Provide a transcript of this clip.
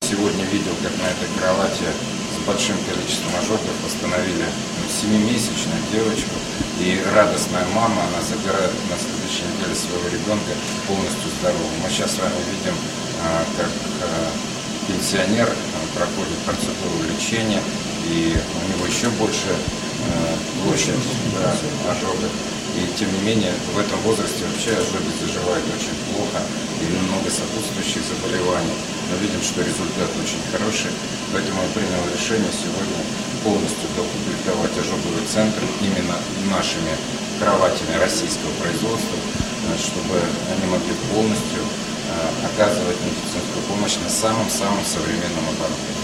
Сегодня видел, как на этой кровати с большим количеством ожогов восстановили 7-месячную девочку. И радостная мама, она забирает на следующей неделе своего ребенка полностью здоровым. Мы сейчас с вами видим, как пенсионер проходит процедуру лечения, и у него еще больше площадь ожога. И тем не менее, в этом возрасте вообще ожоги заживают очень плохо, и много сопутствующих заболеваний. Мы видим, что результат очень хороший, поэтому я принял решение сегодня полностью доукомплектовать ожоговый центр именно нашими кроватями российского производства, чтобы они могли полностью оказывать медицинскую помощь на самом-самом современном оборудовании.